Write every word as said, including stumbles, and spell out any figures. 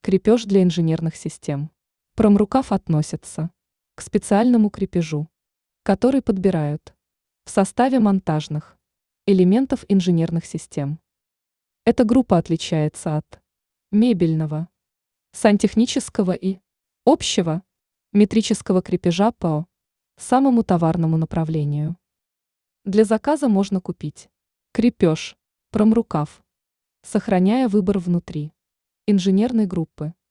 Крепеж для инженерных систем. Промрукав относится к специальному крепежу, который подбирают в составе монтажных элементов инженерных систем. Эта группа отличается от мебельного, сантехнического и общего метрического крепежа по самому товарному направлению. Для заказа можно купить крепеж, промрукав, сохраняя выбор внутри инженерной группы.